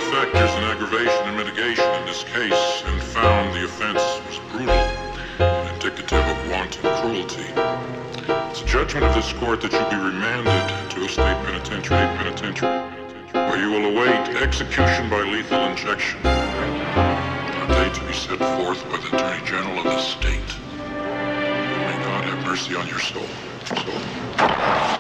factors in aggravation and mitigation in this case and found the offense was brutal and indicative of wanton cruelty. It's a judgment of this court that you'll be remanded to a state penitentiary, where you will await execution by lethal injection on a date to be set forth by the Attorney General of the state. May God have mercy on your soul.